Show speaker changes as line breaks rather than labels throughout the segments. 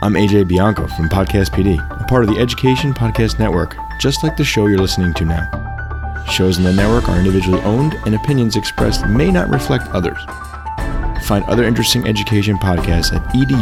I'm AJ Bianco from Podcast PD, a part of the Education Podcast Network, just like the show you're listening to now. Shows in the network are individually owned, and opinions expressed may not reflect others. Find other interesting education podcasts at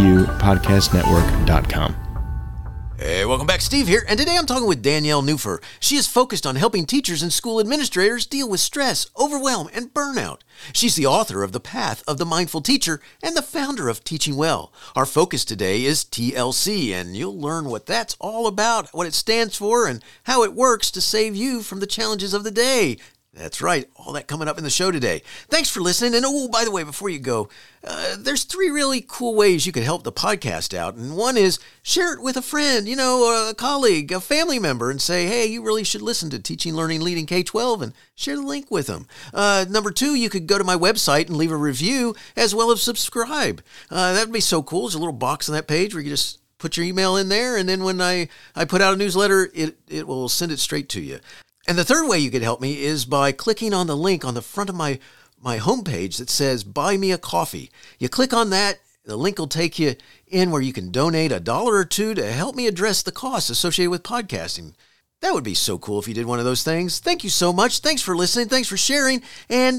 edupodcastnetwork.com.
Hey, welcome back. Steve here, and today I'm talking with Danielle Neufer. She is focused on helping teachers and school administrators deal with stress, overwhelm, and burnout. She's the author of The Path of the Mindful Teacher and the founder of Teaching Well. Our focus today is TLC, and you'll learn what that's all about, what it stands for, and how it works to save you from the challenges of the day. That's right, all that coming up in the show today. Thanks for listening. And oh, by the way, before you go, there's 3 really cool ways you can help the podcast out. And one is share it with a friend, a colleague, a family member, and say, hey, you really should listen to Teaching, Learning, Leading K-12, and share the link with them. Number 2, you could go to my website and leave a review as well as subscribe. That would be so cool. There's a little box on that page where you just put your email in there, and then when I put out a newsletter, it will send it straight to you. And the third way you could help me is by clicking on the link on the front of my homepage that says Buy Me a Coffee. You click on that, the link will take you in where you can donate $1 or $2 to help me address the costs associated with podcasting. That would be so cool if you did one of those things. Thank you so much. Thanks for listening. Thanks for sharing. And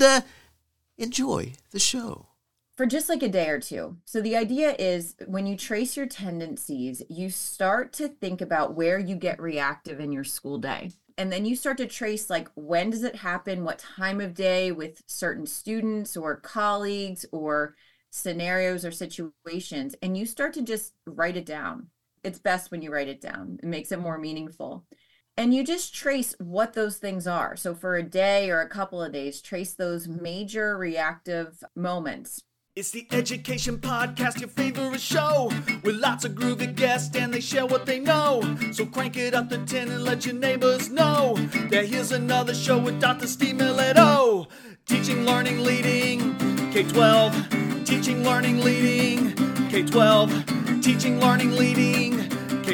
enjoy the show.
For just like a day or two. So the idea is when you trace your tendencies, you start to think about where you get reactive in your school day. And then you start to trace, like, when does it happen, what time of day with certain students or colleagues or scenarios or situations. And you start to just write it down. It's best when you write it down. It makes it more meaningful. And you just trace what those things are. So for a day or a couple of days, trace those major reactive moments.
It's the Education Podcast, your favorite show, with lots of groovy guests and they share what they know. So crank it up to 10 and let your neighbors know that here's another show with Dr. Steve Miletto. Teaching, learning, leading, K-12. Teaching, learning, leading, K-12. Teaching, learning, leading,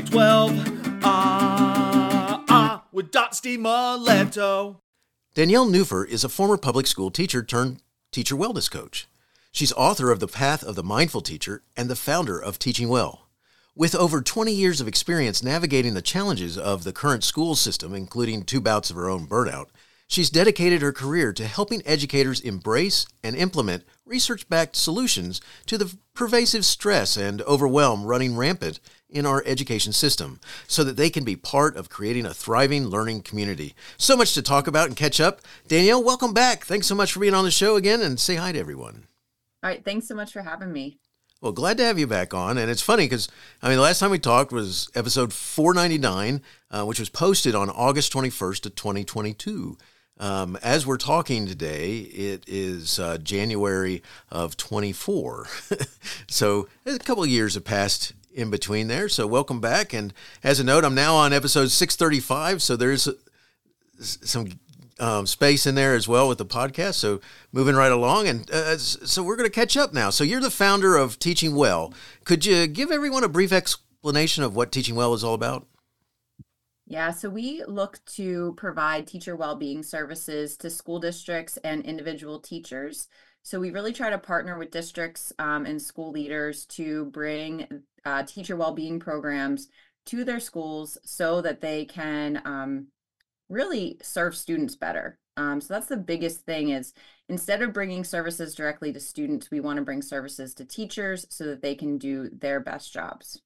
K-12. With Dr. Steve Miletto.
Danielle Neufer is a former public school teacher turned teacher wellness coach. She's author of The Path of the Mindful Teacher and the founder of Teaching Well. With over 20 years of experience navigating the challenges of the current school system, including 2 bouts of her own burnout, she's dedicated her career to helping educators embrace and implement research-backed solutions to the pervasive stress and overwhelm running rampant in our education system so that they can be part of creating a thriving learning community. So much to talk about and catch up. Danielle, welcome back. Thanks so much for being on the show again, and say hi to everyone.
All right. Thanks so much for having me.
Well, glad to have you back on. And it's funny because, the last time we talked was episode 499, which was posted on August 21st of 2022. As we're talking today, it is January of 24. So a couple of years have passed in between there. So welcome back. And as a note, I'm now on episode 635. So there's some space in there as well with the podcast. So moving right along. And so we're going to catch up now. So you're the founder of Teaching Well. Could you give everyone a brief explanation of what Teaching Well is all about?
Yeah, so we look to provide teacher well-being services to school districts and individual teachers. So we really try to partner with districts and school leaders to bring teacher well-being programs to their schools so that they can really serve students better. So that's the biggest thing is instead of bringing services directly to students, we want to bring services to teachers so that they can do their best jobs.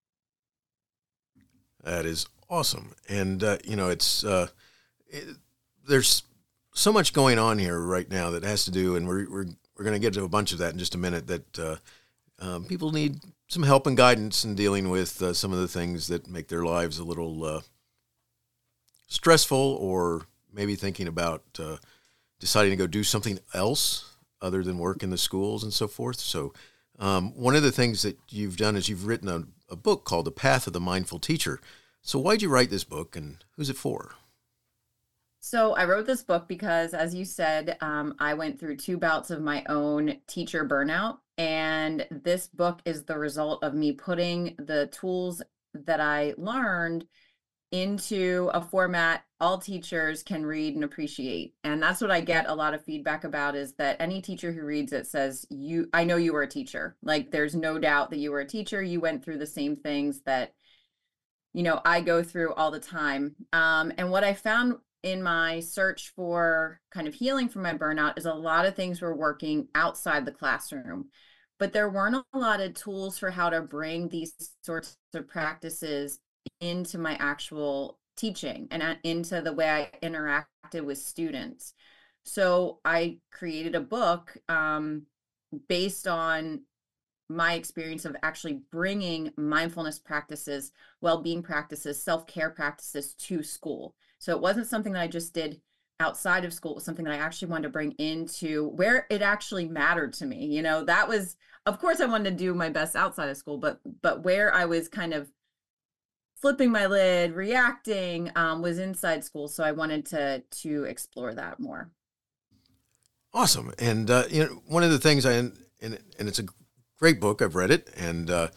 That is awesome. And, there's so much going on here right now that has to do, and we're going to get to a bunch of that in just a minute, that people need some help and guidance in dealing with some of the things that make their lives a little stressful, or maybe thinking about deciding to go do something else other than work in the schools and so forth. So one of the things that you've done is you've written a book called The Path of the Mindful Teacher. So why'd you write this book, and who's it for?
So I wrote this book because, as you said, I went through 2 bouts of my own teacher burnout. And this book is the result of me putting the tools that I learned into a format all teachers can read and appreciate. And that's what I get a lot of feedback about, is that any teacher who reads it says, I know you were a teacher. Like, there's no doubt that you were a teacher. You went through the same things that, I go through all the time. And what I found in my search for kind of healing from my burnout is a lot of things were working outside the classroom, but there weren't a lot of tools for how to bring these sorts of practices into my actual teaching and into the way I interacted with students. So I created a book based on my experience of actually bringing mindfulness practices, well-being practices, self-care practices to school. So it wasn't something that I just did outside of school. It was something that I actually wanted to bring into where it actually mattered to me. That was, of course, I wanted to do my best outside of school, but where I was kind of flipping my lid, reacting, was inside school. So I wanted to explore that more.
Awesome. And, one of the things and it's a great book. I've read it. And, the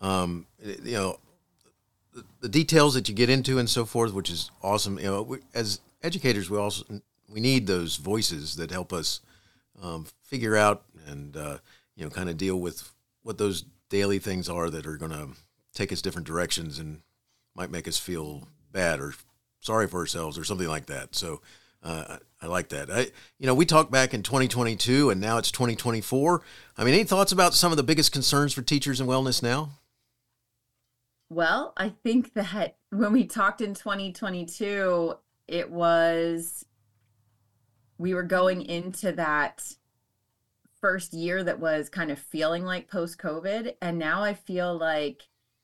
details that you get into and so forth, which is awesome. As educators, we need those voices that help us figure out and, kind of deal with what those daily things are that are going to take us different directions and might make us feel bad or sorry for ourselves or something like that. So I like that. We talked back in 2022 and now it's 2024. Any thoughts about some of the biggest concerns for teachers and wellness now?
Well, I think that when we talked in 2022, we were going into that first year that was kind of feeling like post-COVID. And now I feel like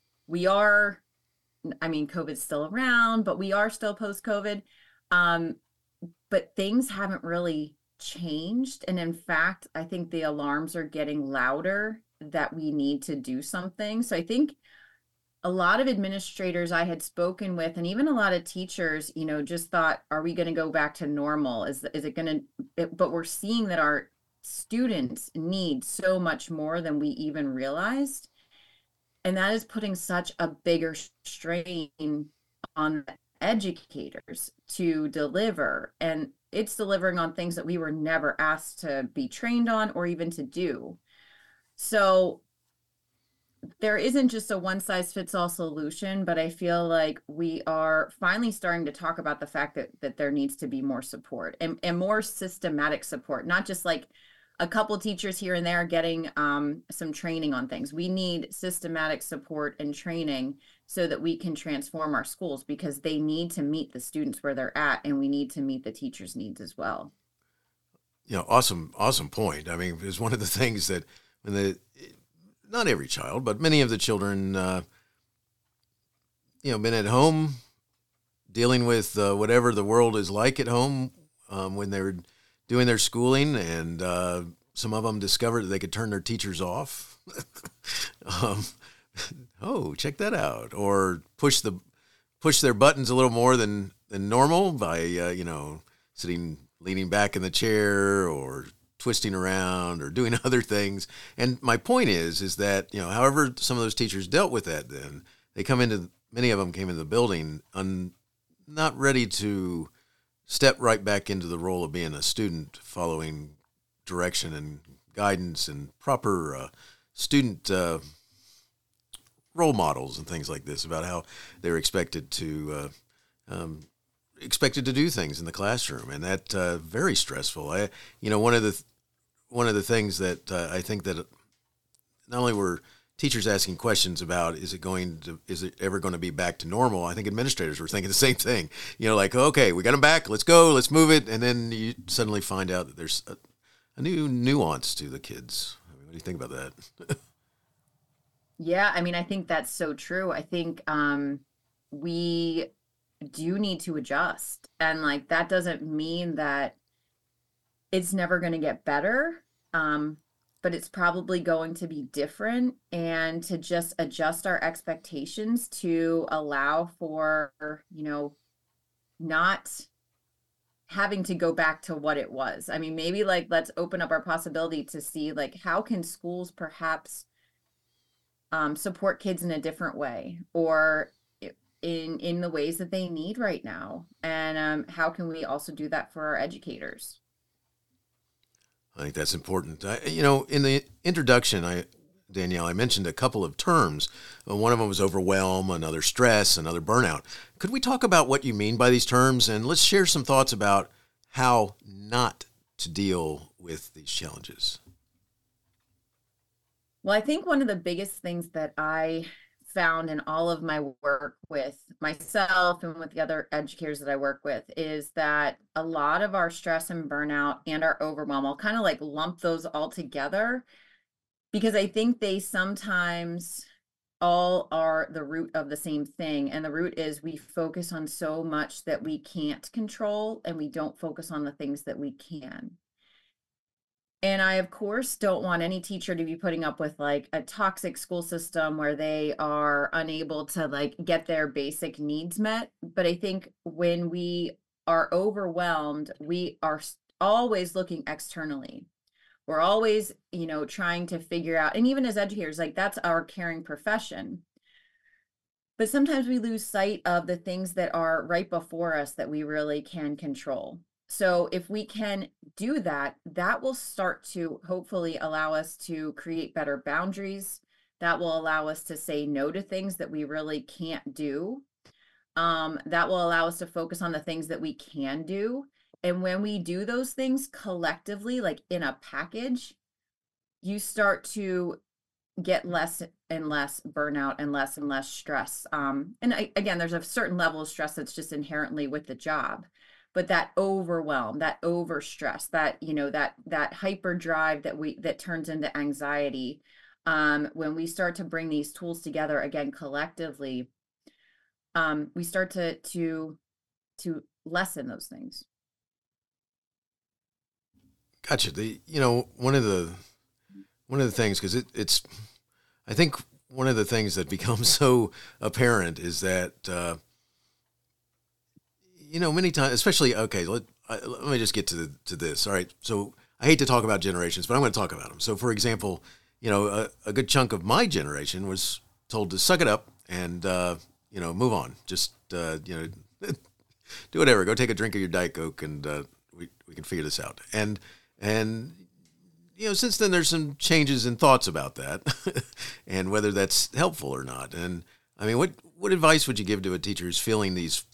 COVID's still around, but we are still post-COVID. But things haven't really changed. And in fact, I think the alarms are getting louder that we need to do something. So I think a lot of administrators I had spoken with, and even a lot of teachers, just thought, are we going to go back to normal? Is it going to, but we're seeing that our students need so much more than we even realized. And that is putting such a bigger strain on the educators to deliver. And it's delivering on things that we were never asked to be trained on or even to do. So there isn't just a one size fits all solution, but I feel like we are finally starting to talk about the fact that there needs to be more support and more systematic support, not just like a couple teachers here and there getting some training on things. We need systematic support and training so that we can transform our schools, because they need to meet the students where they're at, and we need to meet the teachers' needs as well.
Awesome point. It's one of the things that not every child, but many of the children, been at home dealing with whatever the world is like at home when they were doing their schooling, and some of them discovered that they could turn their teachers off. Oh, check that out. Or push their buttons a little more than normal by, leaning back in the chair or twisting around or doing other things. And my point is that, however some of those teachers dealt with that, then many of them came into the building not ready to step right back into the role of being a student, following direction and guidance and proper student role models and things like this about how they're expected to do things in the classroom. And that very stressful. One of the things that I think that not only were teachers asking questions about, is it ever going to be back to normal? I think administrators were thinking the same thing, like, okay, we got them back, let's go, let's move it. And then you suddenly find out that there's a new nuance to the kids. What do you think about that?
Yeah, I think that's so true. I think we do need to adjust. And that doesn't mean that it's never going to get better. But it's probably going to be different, and to just adjust our expectations to allow for, not having to go back to what it was. Maybe let's open up our possibility to see how can schools perhaps support kids in a different way, or in the ways that they need right now. And how can we also do that for our educators?
I think that's important. In the introduction, Danielle, I mentioned a couple of terms. One of them was overwhelm, another stress, another burnout. Could we talk about what you mean by these terms? And let's share some thoughts about how not to deal with these challenges.
Well, I think one of the biggest things that I found in all of my work with myself and with the other educators that I work with is that a lot of our stress and burnout and our overwhelm, I'll kind of like lump those all together, because I think they sometimes all are the root of the same thing. And the root is we focus on so much that we can't control, and we don't focus on the things that we can. And I, of course, don't want any teacher to be putting up with like a toxic school system where they are unable to like get their basic needs met. But I think when we are overwhelmed, we are always looking externally. We're always, trying to figure out, and even as educators, like that's our caring profession. But sometimes we lose sight of the things that are right before us that we really can control. So if we can do that, that will start to hopefully allow us to create better boundaries. That will allow us to say no to things that we really can't do. That will allow us to focus on the things that we can do. And when we do those things collectively, like in a package, you start to get less and less burnout and less stress. Again, there's a certain level of stress that's just inherently with the job. But that overwhelm, that overstress, that hyperdrive that turns into anxiety, when we start to bring these tools together again collectively, we start to lessen those things.
Gotcha. One of the things, because it's, I think one of the things that becomes so apparent is that. Many times, especially, okay, let me just get to this. All right. So I hate to talk about generations, but I'm going to talk about them. So for example, a good chunk of my generation was told to suck it up and, move on. Just, do whatever. Go take a drink of your Diet Coke and we can figure this out. And since then there's some changes in thoughts about that and whether that's helpful or not. And I mean, what advice would you give to a teacher who's feeling these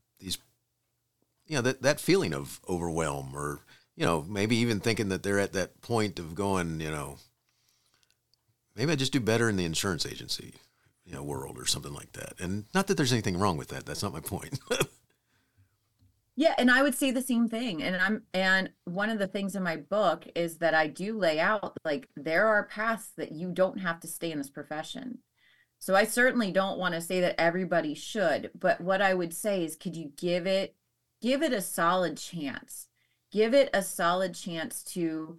that feeling of overwhelm, or, maybe even thinking that they're at that point of going, maybe I just do better in the insurance agency, world or something like that. And not that there's anything wrong with that. That's not my point.
Yeah. And I would say the same thing. And one of the things in my book is that I do lay out, like, there are paths that you don't have to stay in this profession. So I certainly don't want to say that everybody should, but what I would say is, could you give it a solid chance? Give it a solid chance to,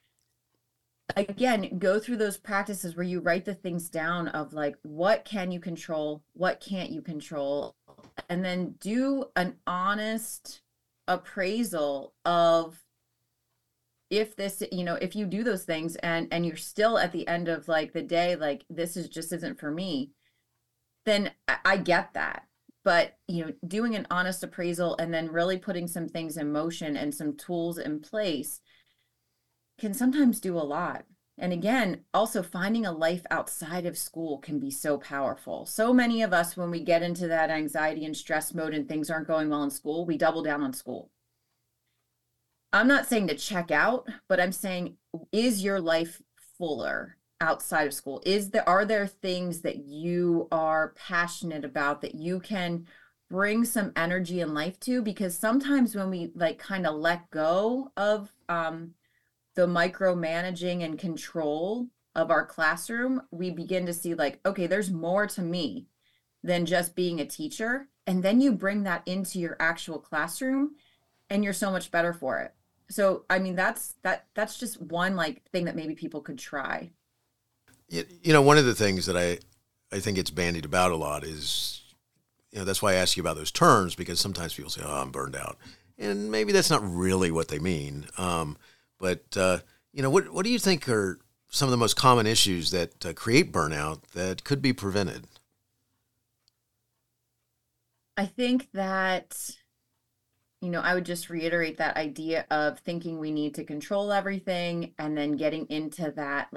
again, go through those practices where you write the things down of like, what can you control? What can't you control? And then do an honest appraisal of if this, if you do those things and you're still at the end of like the day, like this just isn't for me, then I get that. But, doing an honest appraisal and then really putting some things in motion and some tools in place can sometimes do a lot. And again, also finding a life outside of school can be so powerful. So many of us, when we get into that anxiety and stress mode and things aren't going well in school, we double down on school. I'm not saying to check out, but I'm saying, is your life fuller outside of school? Are there things that you are passionate about that you can bring some energy and life to? Because sometimes when we like kind of let go of the micromanaging and control of our classroom, we begin to see like, okay, there's more to me than just being a teacher. And then you bring that into your actual classroom and you're so much better for it. So, I mean, that's just one like thing that maybe people could try.
One of the things that I think it's bandied about a lot is, that's why I ask you about those terms, because sometimes people say, oh, I'm burned out. And maybe that's not really what they mean. But what do you think are some of the most common issues that create burnout that could be prevented?
I think that, I would just reiterate that idea of thinking we need to control everything and then getting into that,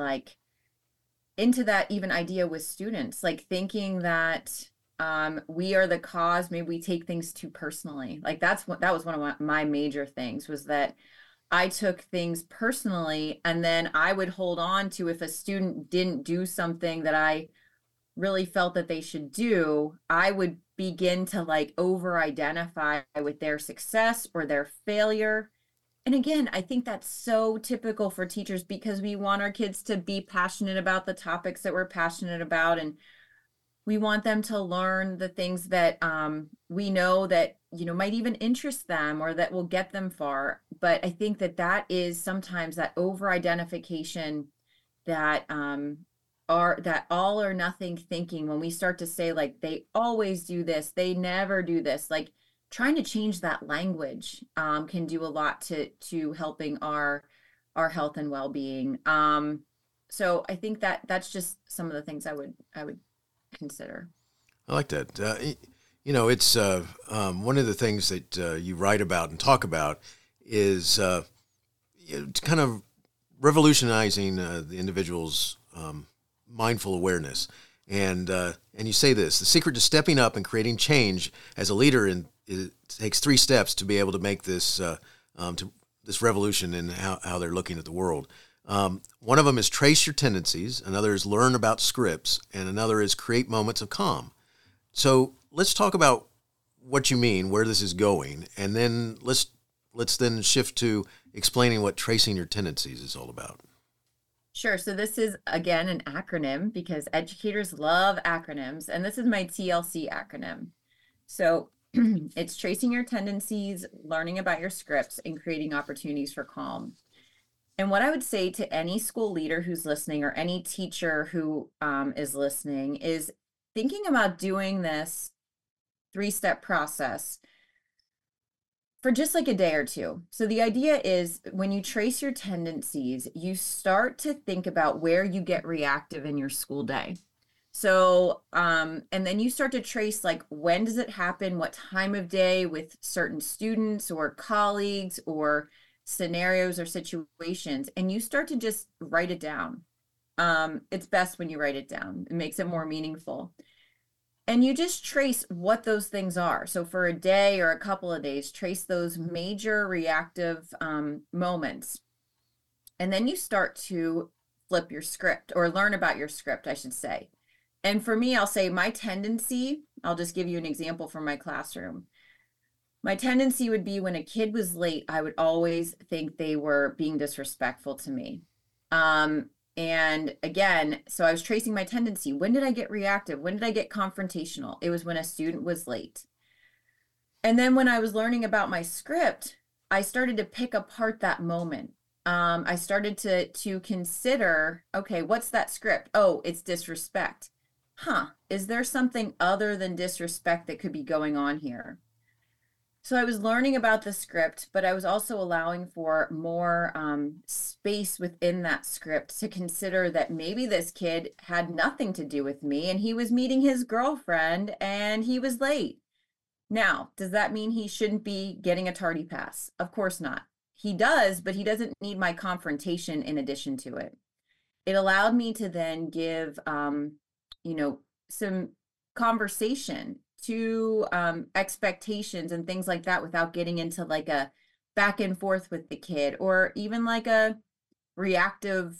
even idea with students, like thinking that we are the cause. Maybe we take things too personally. Like that was one of my major things, was that I took things personally, and then I would hold on to, if a student didn't do something that I really felt that they should do, I would begin to over identify with their success or their failure. And again, I think that's so typical for teachers, because we want our kids to be passionate about the topics that we're passionate about, and we want them to learn the things that we know that might even interest them or that will get them far. But I think that is sometimes that over identification, that that all or nothing thinking, when we start to say they always do this, they never do this, trying to change that language can do a lot to helping our health and well-being. So I think that's just some of the things I would consider.
I like that. It's one of the things that you write about and talk about is kind of revolutionizing the individual's mindful awareness. And you say this: the secret to stepping up and creating change as a leader, it takes 3 steps to be able to make this this revolution in how they're looking at the world. One of them is trace your tendencies, another is learn about scripts, and another is create moments of calm. So let's talk about what you mean, where this is going, and then let's then shift to explaining what tracing your tendencies is all about.
Sure. So this is, again, an acronym, because educators love acronyms, and this is my TLC acronym. So it's tracing your tendencies, learning about your scripts, and creating opportunities for calm. And what I would say to any school leader who's listening, or any teacher who is listening, is thinking about doing this 3-step process for just a day or two. So the idea is, when you trace your tendencies, you start to think about where you get reactive in your school day. So, and then you start to trace, when does it happen, what time of day, with certain students or colleagues or scenarios or situations, and you start to just write it down. It's best when you write it down. It makes it more meaningful. And you just trace what those things are. So for a day or a couple of days, trace those major reactive moments. And then you start to flip your script, or learn about your script, I should say. And for me, I'll say my tendency, I'll just give you an example from my classroom. My tendency would be, when a kid was late, I would always think they were being disrespectful to me. And again, so I was tracing my tendency. When did I get reactive? When did I get confrontational? It was when a student was late. And then when I was learning about my script, I started to pick apart that moment. I started to consider, okay, what's that script? Oh, it's disrespect. Is there something other than disrespect that could be going on here? So I was learning about the script, but I was also allowing for more space within that script to consider that maybe this kid had nothing to do with me, and he was meeting his girlfriend and he was late. Now, does that mean he shouldn't be getting a tardy pass? Of course not. He does, but he doesn't need my confrontation in addition to it. It allowed me to then give, some conversation to expectations and things like that, without getting into a back and forth with the kid, or even a reactive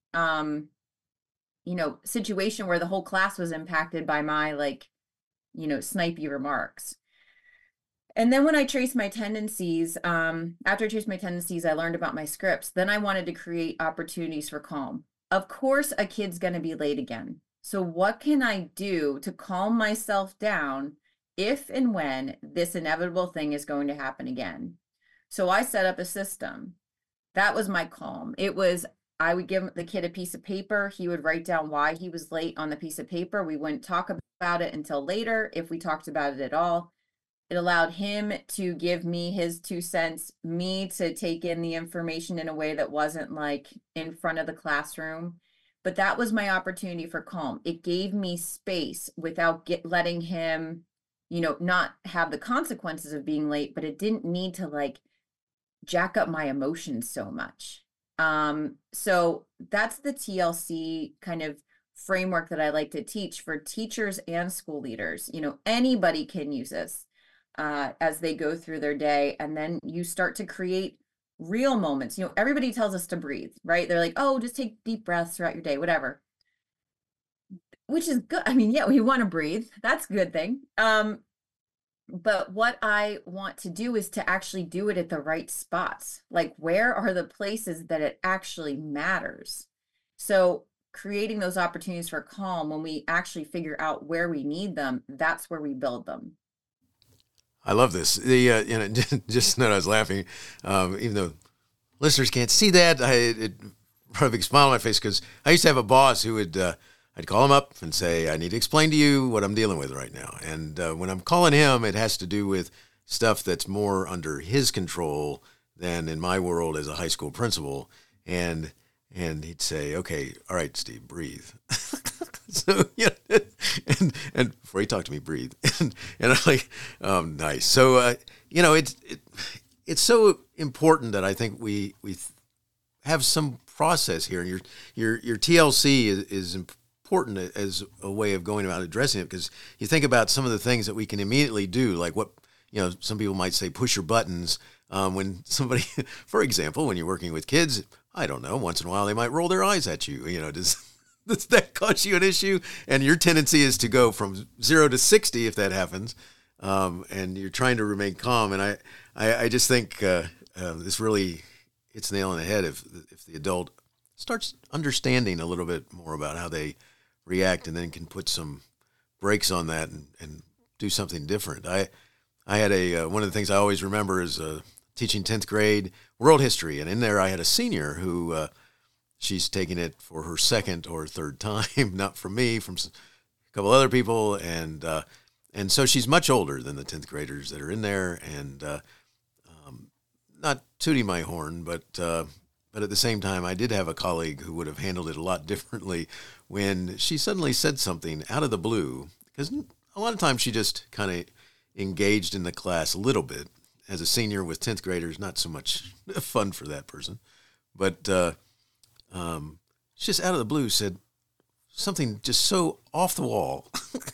situation where the whole class was impacted by my snipey remarks. And then when I traced my tendencies, after I traced my tendencies, I learned about my scripts. Then I wanted to create opportunities for calm. Of course, a kid's going to be late again. So what can I do to calm myself down if and when this inevitable thing is going to happen again? So I set up a system. That was my calm. It was, I would give the kid a piece of paper. He would write down why he was late on the piece of paper. We wouldn't talk about it until later, if we talked about it at all. It allowed him to give me his 2 cents, me to take in the information in a way that wasn't in front of the classroom. But that was my opportunity for calm. It gave me space without letting him not have the consequences of being late, but it didn't need to like jack up my emotions so much. So that's the TLC kind of framework that I like to teach for teachers and school leaders. Anybody can use this as they go through their day. And then you start to create real moments. Everybody tells us to breathe, right? They're like, oh, just take deep breaths throughout your day, whatever, which is good. I mean, yeah, we want to breathe. That's a good thing. But what I want to do is to actually do it at the right spots. Like, where are the places that it actually matters? So creating those opportunities for calm, when we actually figure out where we need them, that's where we build them.
I love this. Just that I was laughing, even though listeners can't see that. It brought a big smile on my face because I used to have a boss who would, I'd call him up and say, I need to explain to you what I'm dealing with right now. And when I'm calling him, it has to do with stuff that's more under his control than in my world as a high school principal. And he'd say, okay, all right, Steve, breathe. So, and before he talked to me, breathe. And I'm like, nice. So, it's so important that I think we have some process here. And your TLC is important as a way of going about addressing it, because you think about some of the things that we can immediately do, like what, some people might say, push your buttons. When somebody, for example, when you're working with kids, I don't know, once in a while they might roll their eyes at you. Does that cause you an issue? And your tendency is to go from 0 to 60 if that happens, and you're trying to remain calm. And I just think this really hits the nail on the head if the adult starts understanding a little bit more about how they react, and then can put some brakes on that and do something different. I had one of the things I always remember is teaching 10th grade world history, and in there I had a senior who she's taking it for her second or third time, not from me, from a couple other people, and so she's much older than the 10th graders that are in there, and not tooting my horn, but at the same time, I did have a colleague who would have handled it a lot differently when she suddenly said something out of the blue, because a lot of times she just kind of engaged in the class a little bit. As a senior with 10th graders, not so much fun for that person. But she just out of the blue said something just so off the wall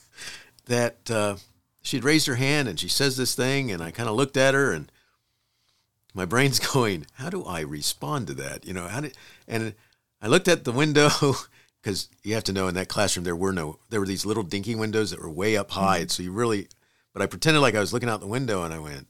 that she'd raised her hand, and she says this thing, and I kind of looked at her, and my brain's going, how do I respond to that? And I looked at the window, because you have to know in that classroom there were these little dinky windows that were way up high. Mm-hmm. But I pretended like I was looking out the window, and I went,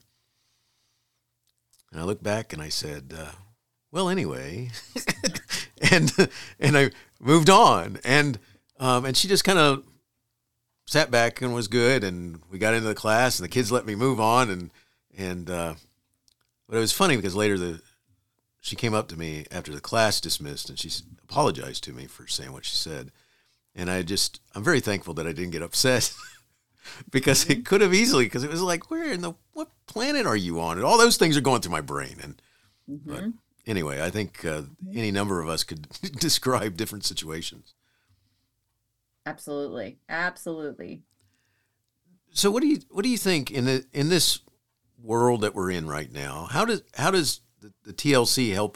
and I looked back and I said, well, anyway, and I moved on, and she just kind of sat back and was good, and we got into the class, and the kids let me move on, but it was funny because later she came up to me after the class dismissed, and she apologized to me for saying what she said, and I'm very thankful that I didn't get upset. Because it could have easily, because it was like, what planet are you on? And all those things are going through my brain. But anyway, I think any number of us could describe different situations.
Absolutely.
So what do you think in this world that we're in right now? How does the TLC help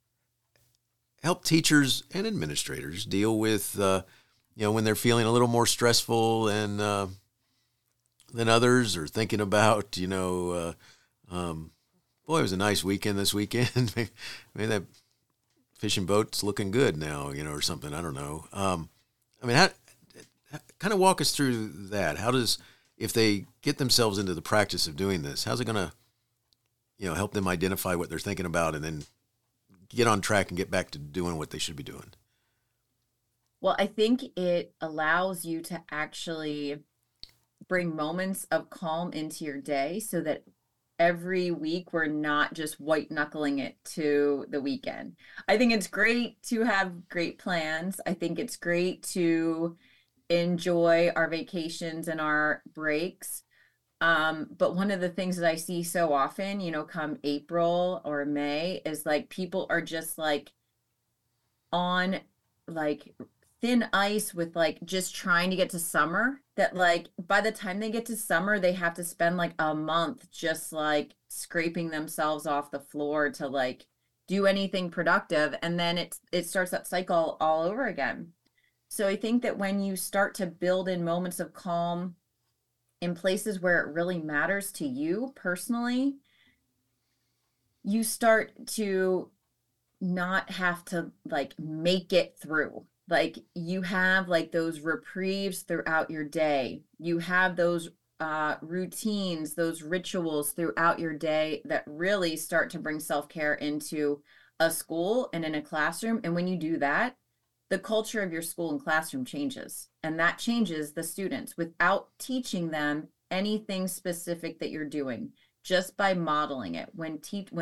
teachers and administrators deal with when they're feeling a little more stressful and than others, or thinking about, boy, it was a nice weekend this weekend. Maybe that fishing boat's looking good now, or something. I don't know. How kind of walk us through that. How does, if they get themselves into the practice of doing this, how's it going to, help them identify what they're thinking about and then get on track and get back to doing what they should be doing?
Well, I think it allows you to actually bring moments of calm into your day, so that every week we're not just white knuckling it to the weekend. I think it's great to have great plans. I think it's great to enjoy our vacations and our breaks. But one of the things that I see so often, come April or May, is like people are just like on like thin ice with like just trying to get to summer, that like by the time they get to summer, they have to spend like a month just like scraping themselves off the floor to like do anything productive. And then it starts that cycle all over again. So I think that when you start to build in moments of calm in places where it really matters to you personally, you start to not have to like make it through. Like you have like those reprieves throughout your day. You have those routines, those rituals throughout your day that really start to bring self-care into a school and in a classroom. And when you do that, the culture of your school and classroom changes, and that changes the students without teaching them anything specific that you're doing, just by modeling it. When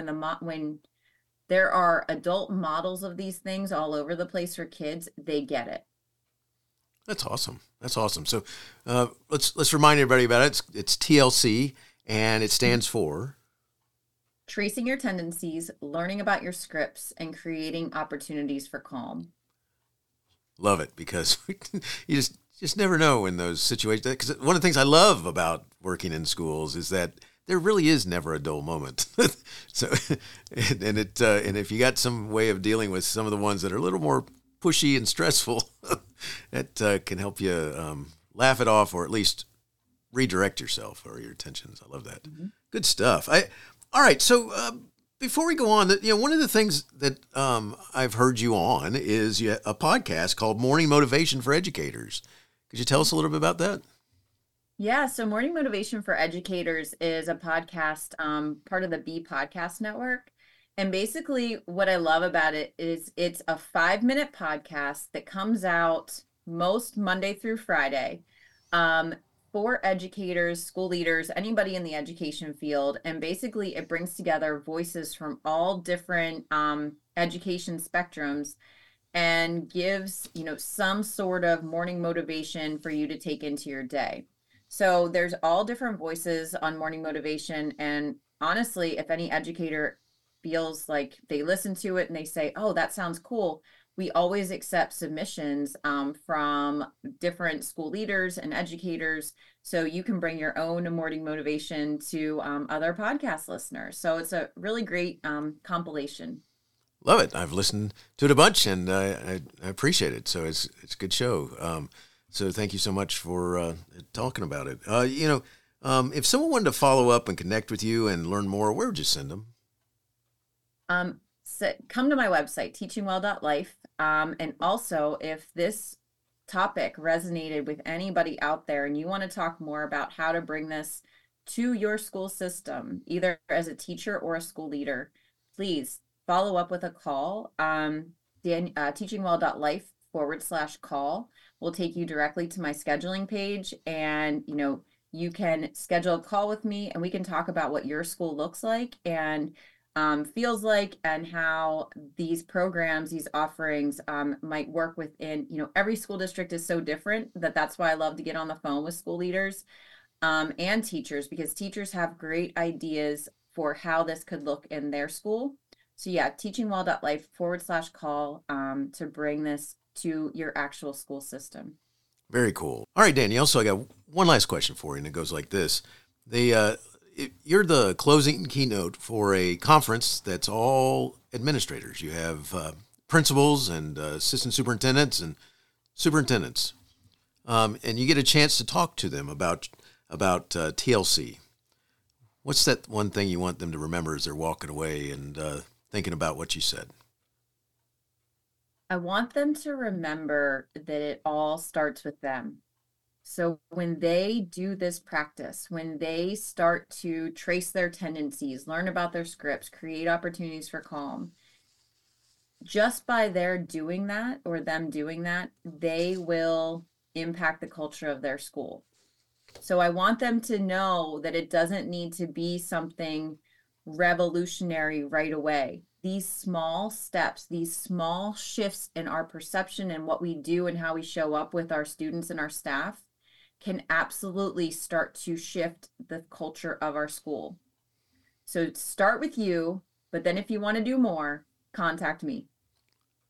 there are adult models of these things all over the place for kids, they get it.
That's awesome. That's awesome. So let's remind everybody about it. It's TLC, and it stands for
Tracing Your Tendencies, Learning About Your Scripts, and Creating Opportunities for Calm.
Love it, because you just never know in those situations. Because one of the things I love about working in schools is that there really is never a dull moment. So, and if you got some way of dealing with some of the ones that are a little more pushy and stressful, that can help you laugh it off, or at least redirect yourself or your attentions. I love that. Mm-hmm. Good stuff. All right. So before we go on, one of the things that I've heard you on is a podcast called Morning Motivation for Educators. Could you tell us a little bit about that?
Yeah, so Morning Motivation for Educators is a podcast, part of the B Podcast Network. And basically what I love about it is it's a 5-minute podcast that comes out most Monday through Friday for educators, school leaders, anybody in the education field. And basically it brings together voices from all different education spectrums and gives, some sort of morning motivation for you to take into your day. So there's all different voices on Morning Motivation. And honestly, if any educator feels like they listen to it and they say, oh, that sounds cool, we always accept submissions from different school leaders and educators. So you can bring your own Morning Motivation to other podcast listeners. So it's a really great compilation.
Love it. I've listened to it a bunch, and I appreciate it. So it's a good show. So thank you so much for talking about it. If someone wanted to follow up and connect with you and learn more, where would you send them?
So come to my website, teachingwell.life. And also, if this topic resonated with anybody out there and you want to talk more about how to bring this to your school system, either as a teacher or a school leader, please follow up with a call. teachingwell.life/call will take you directly to my scheduling page, and you can schedule a call with me and we can talk about what your school looks like and feels like, and how these programs, these offerings might work within, every school district is so different that's why I love to get on the phone with school leaders and teachers, because teachers have great ideas for how this could look in their school. So yeah, teachingwell.life/call to bring this to your actual school system.
Very cool. All right, Danielle, so I got one last question for you, and it goes like this. You're the closing keynote for a conference that's all administrators. You have principals and assistant superintendents and superintendents, and you get a chance to talk to them about TLC. What's that one thing you want them to remember as they're walking away and thinking about what you said?
I want them to remember that it all starts with them. So when they do this practice, when they start to trace their tendencies, learn about their scripts, create opportunities for calm, just by their doing that, or them doing that, they will impact the culture of their school. So I want them to know that it doesn't need to be something revolutionary right away. These small steps, these small shifts in our perception and what we do and how we show up with our students and our staff can absolutely start to shift the culture of our school. So start with you, but then if you want to do more, contact me.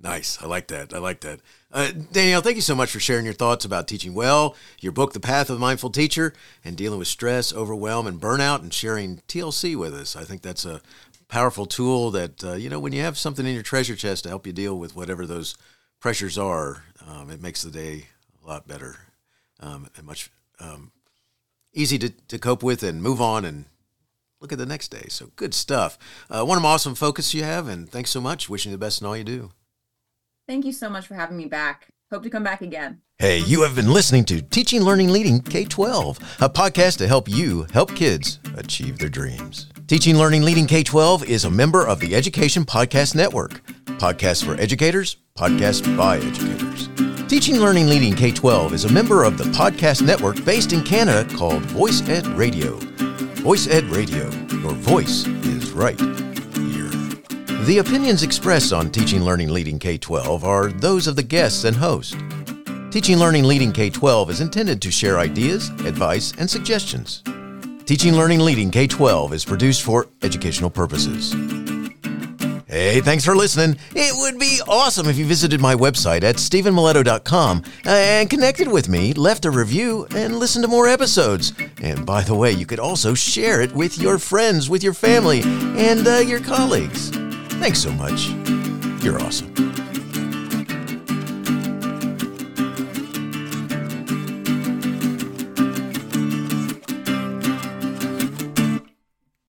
Nice. I like that. Danielle, thank you so much for sharing your thoughts about teaching well, your book, The Path of the Mindful Teacher, and dealing with stress, overwhelm, and burnout, and sharing TLC with us. I think that's a powerful tool that, when you have something in your treasure chest to help you deal with whatever those pressures are, it makes the day a lot better and much easy to cope with and move on and look at the next day. So good stuff. What an awesome focus you have, and thanks so much. Wishing you the best in all you do.
Thank you so much for having me back. Hope to come back again.
Hey, you have been listening to Teaching, Learning, Leading K-12, a podcast to help you help kids achieve their dreams. Teaching, Learning, Leading K-12 is a member of the Education Podcast Network. Podcasts for educators, podcasts by educators. Teaching, Learning, Leading K-12 is a member of the podcast network based in Canada called Voice Ed Radio. Voice Ed Radio, your voice is right here. The opinions expressed on Teaching, Learning, Leading K-12 are those of the guests and host. Teaching, Learning, Leading K-12 is intended to share ideas, advice, and suggestions. Teaching, Learning, Leading K-12 is produced for educational purposes. Hey, thanks for listening. It would be awesome if you visited my website at stephenmiletto.com and connected with me, left a review, and listened to more episodes. And by the way, you could also share it with your friends, with your family, and your colleagues. Thanks so much. You're awesome.